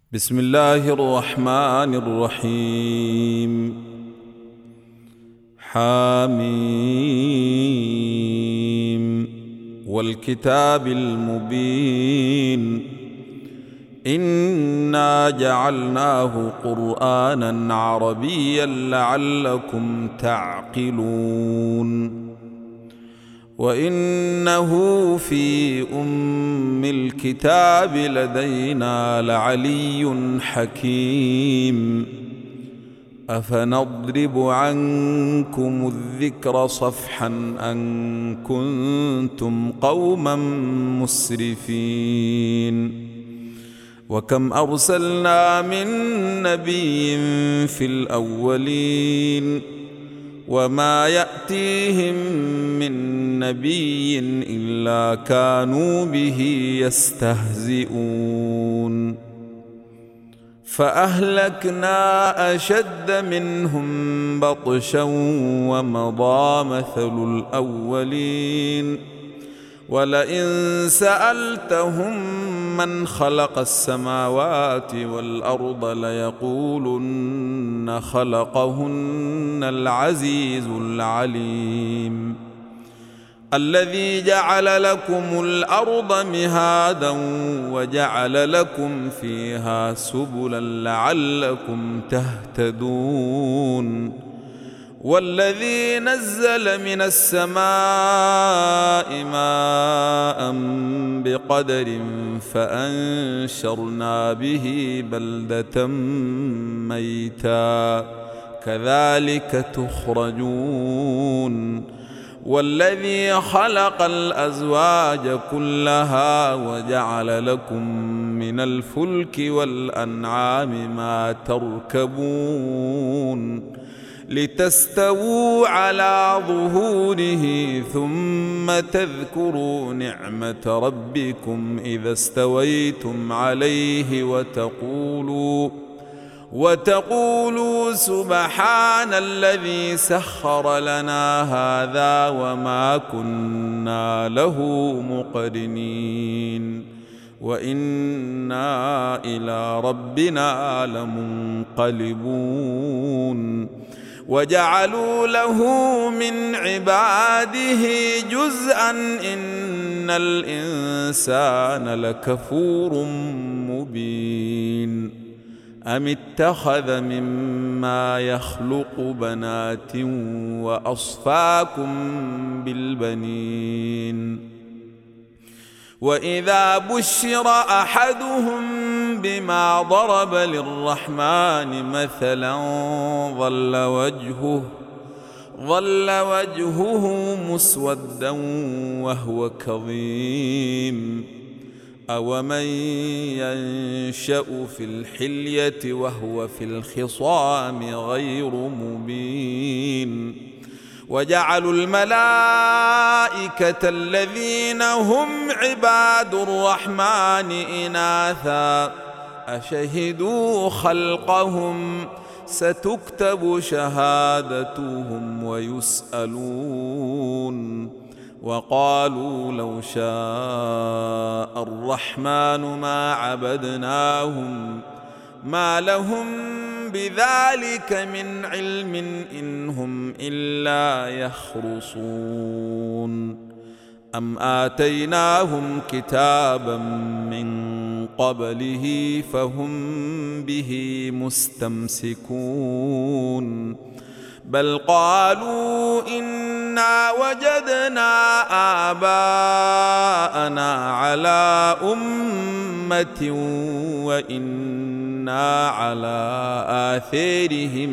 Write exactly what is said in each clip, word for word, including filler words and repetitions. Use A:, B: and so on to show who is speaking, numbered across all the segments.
A: بسم الله الرحمن الرحيم. حاميم والكتاب المبين إنا جعلناه قرآنا عربيا لعلكم تعقلون وإنه في أم الكتاب لدينا لعلي حكيم أفنضرب عنكم الذكر صفحا أن كنتم قوما مسرفين وكم أرسلنا من نبي في الأولين وما يأتيهم من نبي إلا كانوا به يستهزئون فأهلكنا أشد منهم بطشا ومضى مثل الأولين ولئن سألتهم من خلق السماوات والأرض ليقولن خلقهن العزيز العليم الذي جعل لكم الأرض مهادا وجعل لكم فيها سبلا لعلكم تهتدون والذي نزل من السماء ماء بقدر فأنشرنا به بلدة ميتا كذلك تخرجون والذي خلق الأزواج كلها وجعل لكم من الفلك والأنعام ما تركبون لتستووا على ظهوره ثم تذكروا نعمة ربكم إذا استويتم عليه وتقولوا وتقولوا سبحان الذي سخر لنا هذا وما كنا له مقرنين وإنا إلى ربنا لمنقلبون وجعلوا له من عباده جزءا إن الإنسان لكفور مبين أم اتخذ مما يخلق بنات وأصفاكم بالبنين وإذا بشر أحدهم بما ضرب للرحمن مثلا ظل وجهه ظل وجهه مسودا وهو كظيم أومن ينشأ في الحلية وهو في الخصام غير مبين وجعلوا الملائكة الذين هم عباد الرحمن إناثا أشهدوا خلقهم ستكتب شهادتهم ويسألون وقالوا لو شاء الرحمن ما عبدناهم ما لهم بذلك من علم إن هم إلا يخرصون أم آتيناهم كتابا من قبله فهم به مستمسكون بل قالوا إنا وجدنا آباءنا على أمة وإنا على آثارهم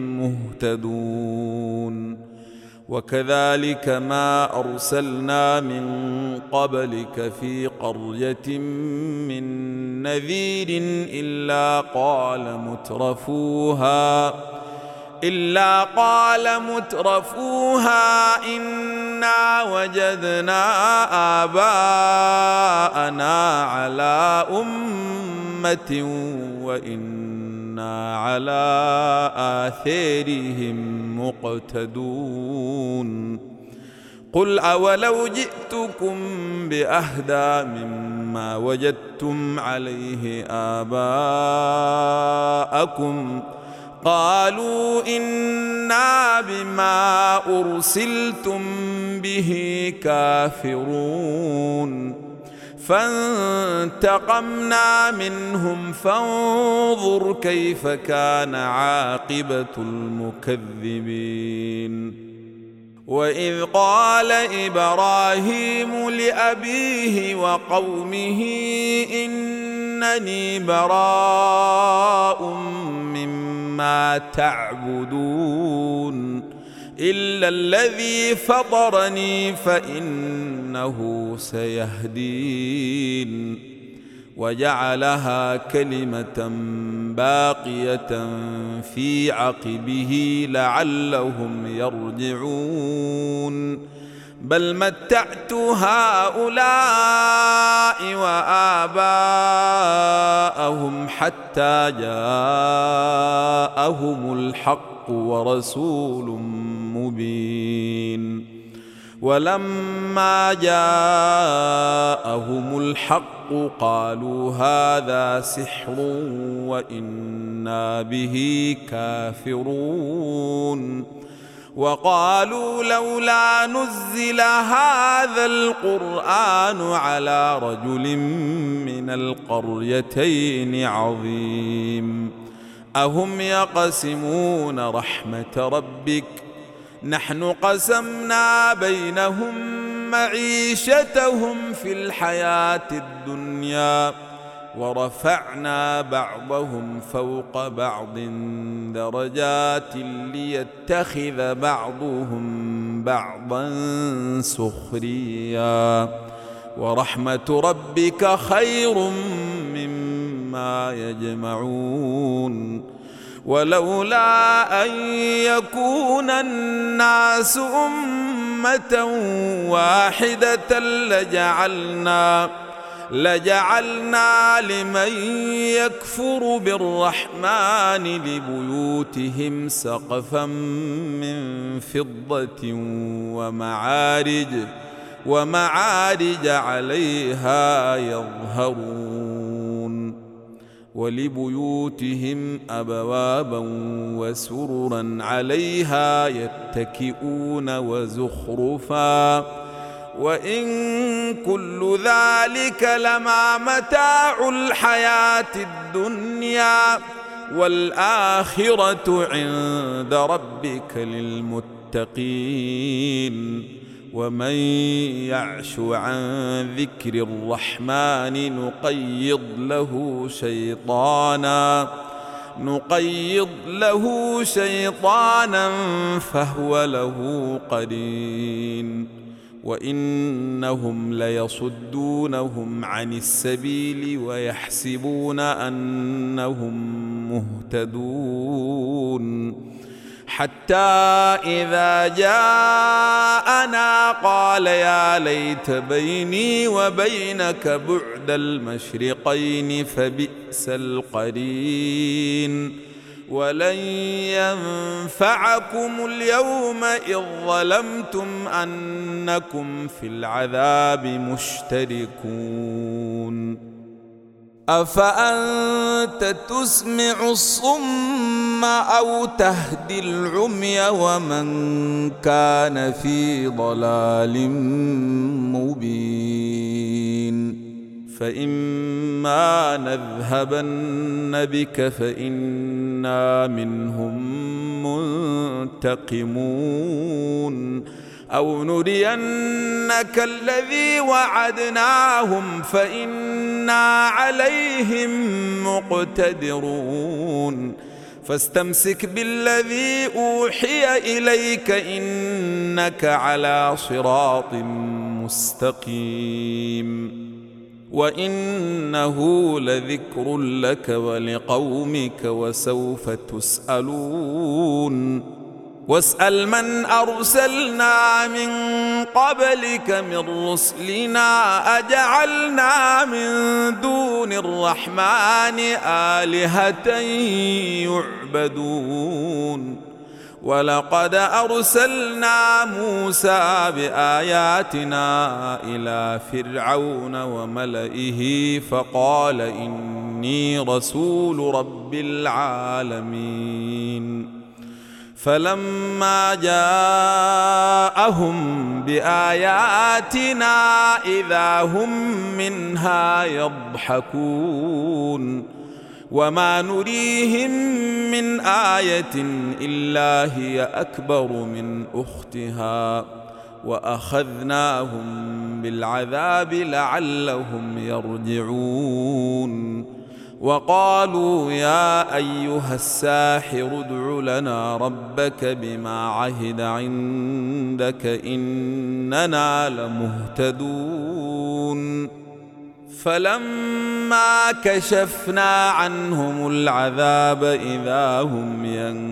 A: مهتدون وكذلك ما أرسلنا من قبلك في قرية من نذير إلا قال مترفوها إلا قال مترفوها إنا وجدنا آباءنا على أمة وإنا على آثارهم مقتدون قل أولو جئتكم بأهدى مما وجدتم عليه آباءكم قالوا إنا بما أرسلتم به كافرون فانتقمنا منهم فانظر كيف كان عاقبة المكذبين وإذ قال إبراهيم لأبيه وقومه إنني براء مما تعبدون إلا الذي فطرني فإنه سيهدين وجعلها كلمة باقية في عقبه لعلهم يرجعون بل متعت هؤلاء وآباءهم حتى جاءهم الحق ورسول مبين ولما جاءهم الحق قالوا هذا سحر وإنا به كافرون وقالوا لولا نزل هذا القرآن على رجل من القريتين عظيم أهم يقسمون رحمة ربك نحن قسمنا بينهم معيشتهم في الحياة الدنيا ورفعنا بعضهم فوق بعض درجات ليتخذ بعضهم بعضا سخريا ورحمة ربك خير مما يجمعون ولولا أن يكون الناس أمة واحدة لجعلنا لجعلنا لمن يكفر بالرحمن لبيوتهم سقفا من فضة ومعارج ومعارج عليها يظهرون ولبيوتهم أبوابا وسررا عليها يتكئون وزخرفا وإن كل ذلك لما متاع الحياة الدنيا والآخرة عند ربك للمتقين ومن يعش عن ذكر الرحمن نقيض له شيطانا نقيض له شيطانا فهو له قرين وإنهم ليصدونهم عن السبيل ويحسبون أنهم مهتدون حتى إذا جاءنا قال يا ليت بيني وبينك بعد المشرقين فبئس القرين ولن ينفعكم اليوم إذ ظلمتم أنكم في العذاب مشتركون أفأنت تسمع الصم أو تهدي العمي ومن كان في ضلال مبين فإما نذهبن بك فإنا منهم منتقمون أو نرينك الذي وعدناهم فإنا عليهم مقتدرون فاستمسك بالذي أوحي إليك إنك على صراط مستقيم وإنه لذكر لك ولقومك وسوف تسألون واسأل من أرسلنا من قبلك من رسلنا أجعلنا من دون الرحمن آلهة يعبدون ولقد أرسلنا موسى بآياتنا إلى فرعون وملئه فقال إني رسول رب العالمين فلما جاءهم بآياتنا إذا هم منها يضحكون وما نريهم من آية إلا هي أكبر من أختها وأخذناهم بالعذاب لعلهم يرجعون وقالوا يا أيها الساحر ادع لنا ربك بما عهد عندك إننا لمهتدون فلما كشفنا عنهم العذاب إذا هم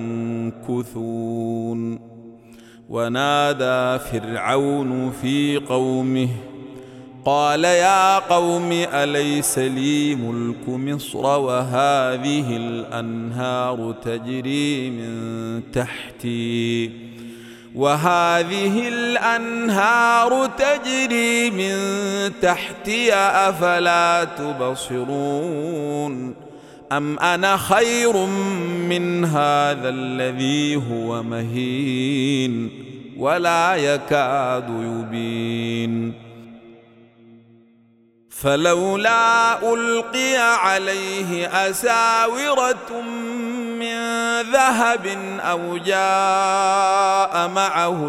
A: ينكثون ونادى فرعون في قومه قال يا قوم أليس لي ملك مصر وهذه الأنهار تجري من تحتي وهذه الأنهار تجري من تحتي أفلا تبصرون أم أنا خير من هذا الذي هو مهين ولا يكاد يبين فلولا ألقي عليه أساورة من ذهب أو جاء معه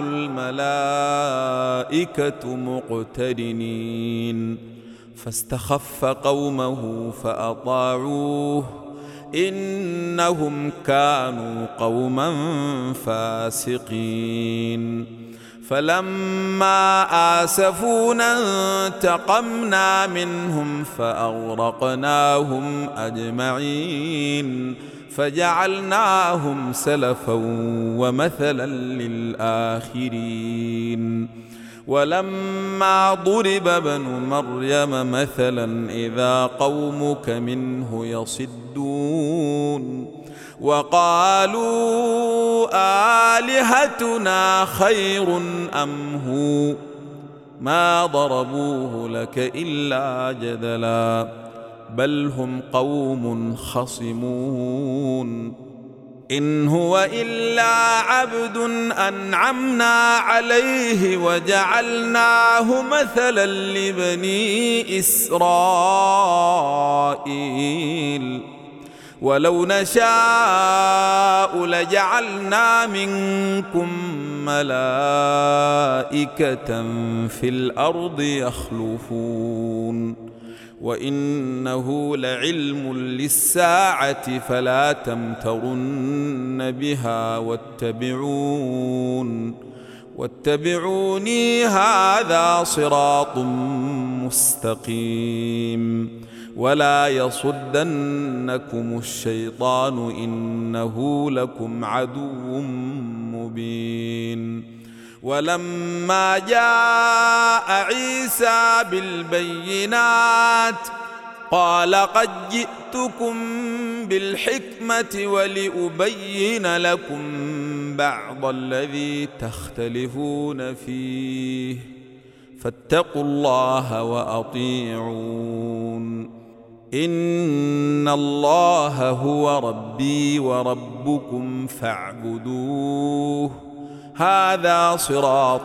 A: الملائكة مقترنين فاستخف قومه فأطاعوه إنهم كانوا قوما فاسقين فلما آسفونا انتقمنا منهم فأغرقناهم أجمعين فجعلناهم سلفا ومثلا للآخرين ولما ضرب ابن مريم مثلا إذا قومك منه يصدون وقالوا آلهتنا خير أم هو ما ضربوه لك إلا جدلا بل هم قوم خصمون إن هو إلا عبد أنعمنا عليه وجعلناه مثلا لبني إسرائيل ولو نشاء لجعلنا منكم ملائكة في الأرض يخلفون وإنه لعلم للساعة فلا تمترن بها واتبعون واتبعوني هذا صراط مستقيم ولا يصدنكم الشيطان إنه لكم عدو مبين ولما جاء عيسى بالبينات قال قد جئتكم بالحكمة ولأبين لكم بعض الذي تختلفون فيه فاتقوا الله وأطيعون إن الله هو ربي وربكم فاعبدوه هذا صراط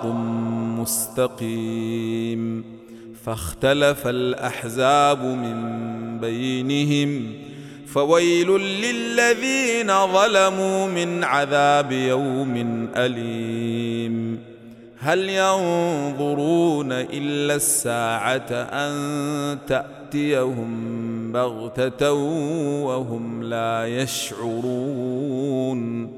A: مستقيم فاختلف الأحزاب من بينهم فويل للذين ظلموا من عذاب يوم أليم هل ينظرون إلا الساعة أن تأتيهم بغتة وهم لا يشعرون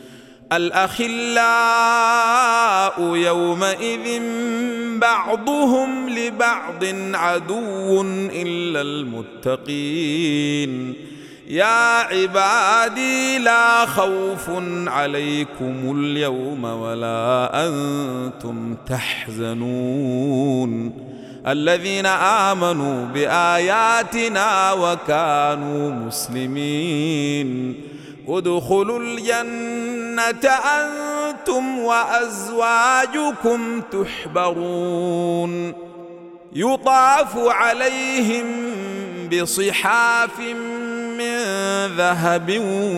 A: الأخلاء يومئذ بعضهم لبعض عدو إلا المتقين يا عبادي لا خوف عليكم اليوم ولا أنتم تحزنون الذين آمنوا بآياتنا وكانوا مسلمين ادخلوا الجنة الجنة أنتم وأزواجكم تحبرون يطاف عليهم بصحاف من ذهب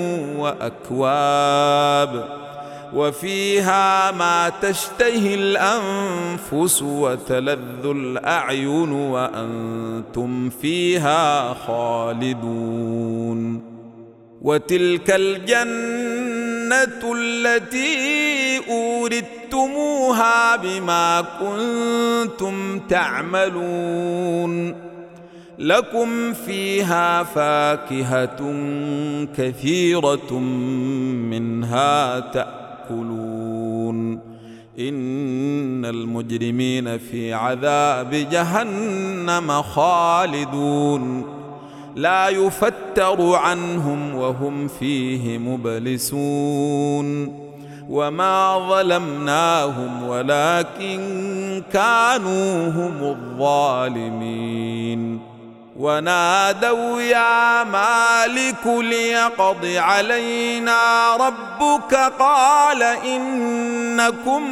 A: وأكواب وفيها ما تشتهي الأنفس وتلذ الأعين وأنتم فيها خالدون وتلك الجنة التي أورثتموها بما كنتم تعملون لكم فيها فاكهة كثيرة منها تأكلون إن المجرمين في عذاب جهنم خالدون لا يفتر عنهم وهم فيه مبلسون وما ظلمناهم ولكن كانوا هم الظالمين ونادوا يا مالك ليقض علينا ربك قال إنكم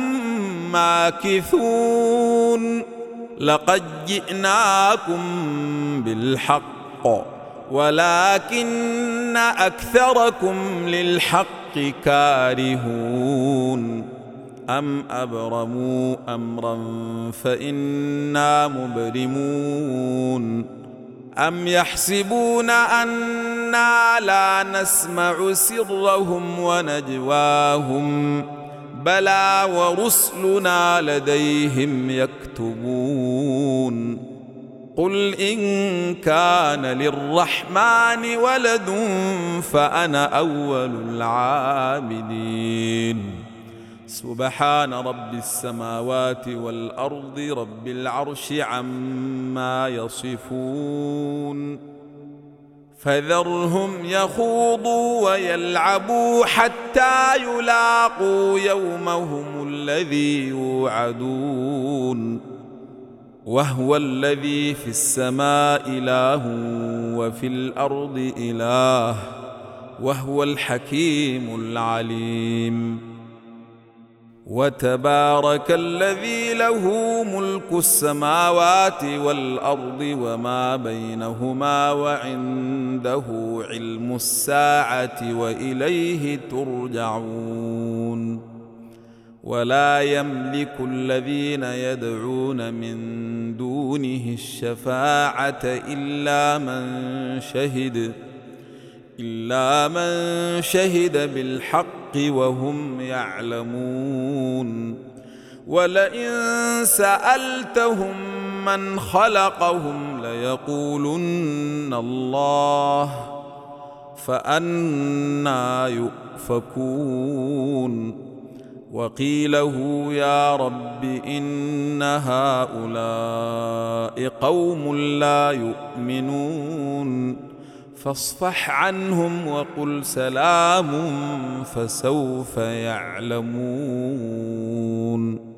A: ماكثون لقد جئناكم بالحق ولكن أكثركم للحق كارهون أم أبرموا أمرا فإنا مبرمون أم يحسبون أنا لا نسمع سرهم ونجواهم بلى ورسلنا لديهم يكتبون قل إن كان للرحمن ولد فأنا أول العابدين سبحان رب السماوات والأرض رب العرش عما يصفون فذرهم يخوضوا ويلعبوا حتى يلاقوا يومهم الذي يوعدون وهو الذي في السماء إله وفي الأرض إله وهو الحكيم العليم وتبارك الذي له ملك السماوات والأرض وما بينهما وعنده علم الساعة وإليه ترجعون ولا يملك الذين يدعون من دونه الشفاعة إلا من شهد إلا من شهد بالحق وهم يعلمون ولئن سألتهم من خلقهم ليقولن الله فأنى يؤفكون وقيله يا رب إن هؤلاء قوم لا يؤمنون فاصفح عنهم وقل سلام فسوف يعلمون.